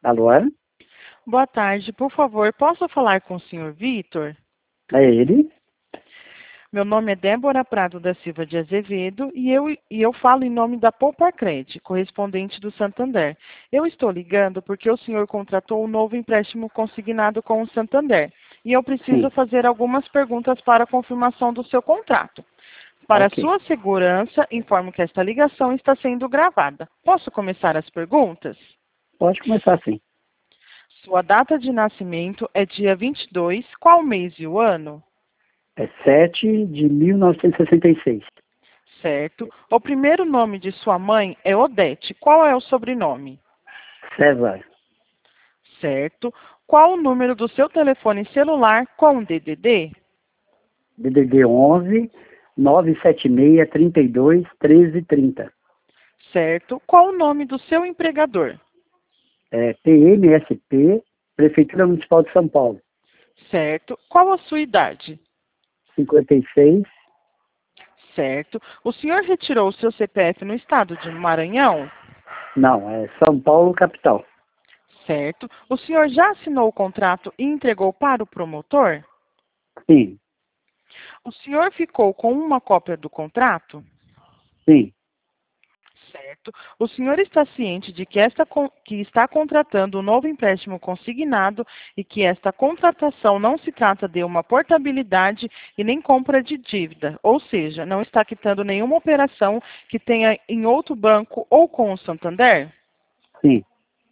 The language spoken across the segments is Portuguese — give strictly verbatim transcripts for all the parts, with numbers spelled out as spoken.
Alô? É Boa tarde, por favor, posso falar com o senhor Vitor? É ele? Meu nome é Débora Prado da Silva de Azevedo e eu, e eu falo em nome da Pouparcred, correspondente do Santander. Eu estou ligando porque o senhor contratou um novo empréstimo consignado com o Santander e eu preciso Sim. fazer algumas perguntas para a confirmação do seu contrato. Para Ok. sua segurança, informo que esta ligação está sendo gravada. Posso começar as perguntas? Pode começar sim. Sua data de nascimento é dia vinte e dois, qual mês e o ano? É sete de mil novecentos e sessenta e seis. Certo. O primeiro nome de sua mãe é Odete. Qual é o sobrenome? César. Certo. Qual o número do seu telefone celular com D D D? D D D onze, nove sete seis, trinta e dois, treze trinta. Certo. Qual o nome do seu empregador? É P M S P, Prefeitura Municipal de São Paulo. Certo. Qual a sua idade? cinquenta e seis. Certo. O senhor retirou o seu C P F no estado de Maranhão? Não, é São Paulo, capital. Certo. O senhor já assinou o contrato e entregou para o promotor? Sim, O senhor ficou com uma cópia do contrato? sim. Certo. O senhor está ciente de que, esta, con- que está contratando um novo empréstimo consignado e que esta contratação não se trata de uma portabilidade e nem compra de dívida, ou seja, não está quitando nenhuma operação que tenha em outro banco ou com o Santander? Sim.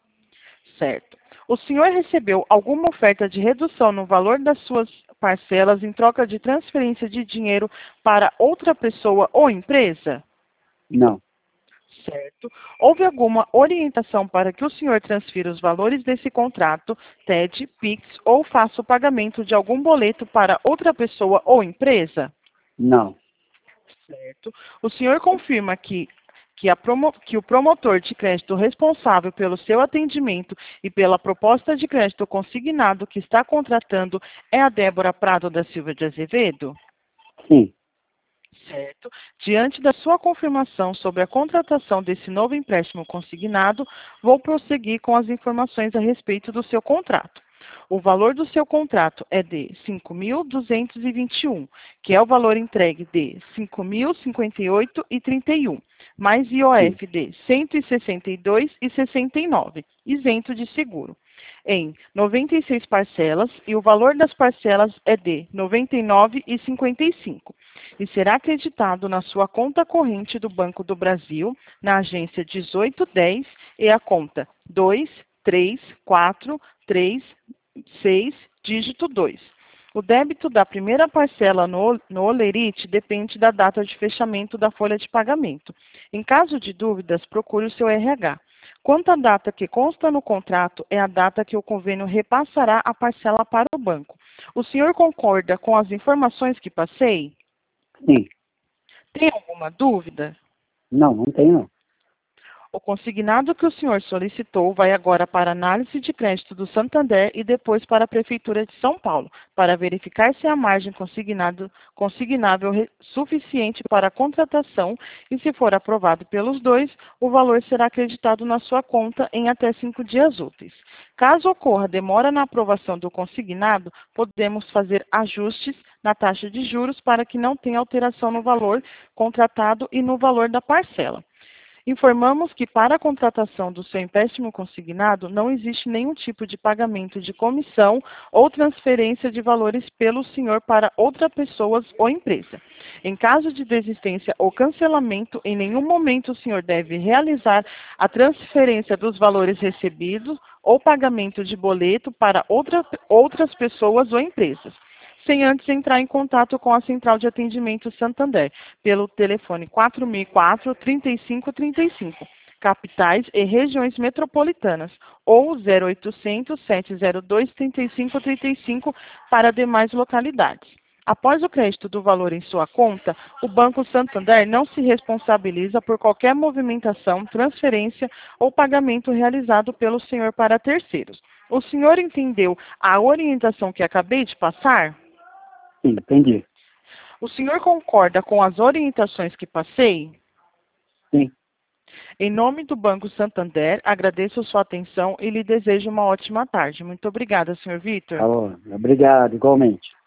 Certo. O senhor recebeu alguma oferta de redução no valor das suas parcelas em troca de transferência de dinheiro para outra pessoa ou empresa? Não. Certo. Houve alguma orientação para que o senhor transfira os valores desse contrato, T E D, Pix ou faça o pagamento de algum boleto para outra pessoa ou empresa? Não. Certo. O senhor confirma que, que, a promo- que o promotor de crédito responsável pelo seu atendimento e pela proposta de crédito consignado que está contratando é a Débora Prado da Silva de Azevedo? Sim. Certo. Diante da sua confirmação sobre a contratação desse novo empréstimo consignado, vou prosseguir com as informações a respeito do seu contrato. O valor do seu contrato é de cinco mil duzentos e vinte e um, que é o valor entregue de cinco mil e cinquenta e oito e trinta e um, mais I O Sim. F de cento e sessenta e dois e sessenta e nove, isento de seguro, em noventa e seis parcelas, e o valor das parcelas é de noventa e nove e cinquenta e cinco, e será acreditado na sua conta corrente do Banco do Brasil, na agência dezoito dez e a conta dois três quatro três seis, dígito dois. O débito da primeira parcela no, no Olerite depende da data de fechamento da folha de pagamento. Em caso de dúvidas, procure o seu R H. Quanto à data que consta no contrato, é a data que o convênio repassará a parcela para o banco. O senhor concorda com as informações que passei? Sim. Tem alguma dúvida? Não, não tem não. O consignado que o senhor solicitou vai agora para a análise de crédito do Santander e depois para a Prefeitura de São Paulo, para verificar se a margem consignado, consignável re- suficiente para a contratação e, se for aprovado pelos dois, o valor será acreditado na sua conta em até cinco dias úteis. Caso ocorra demora na aprovação do consignado, podemos fazer ajustes na taxa de juros para que não tenha alteração no valor contratado e no valor da parcela. Informamos que para a contratação do seu empréstimo consignado não existe nenhum tipo de pagamento de comissão ou transferência de valores pelo senhor para outras pessoas ou empresa. Em caso de desistência ou cancelamento, em nenhum momento o senhor deve realizar a transferência dos valores recebidos ou pagamento de boleto para outra, outras pessoas ou empresas, sem antes entrar em contato com a Central de Atendimento Santander, pelo telefone quatro mil e quatro, trinta e cinco trinta e cinco, capitais e regiões metropolitanas, ou zero oitocentos, sete zero dois, trinta e cinco trinta e cinco para demais localidades. Após o crédito do valor em sua conta, o Banco Santander não se responsabiliza por qualquer movimentação, transferência ou pagamento realizado pelo senhor para terceiros. O senhor entendeu a orientação que acabei de passar? Sim, entendi. O senhor concorda com as orientações que passei? Sim. Em nome do Banco Santander, agradeço a sua atenção e lhe desejo uma ótima tarde. Muito obrigada, senhor Vitor. Tá bom. Obrigado, igualmente.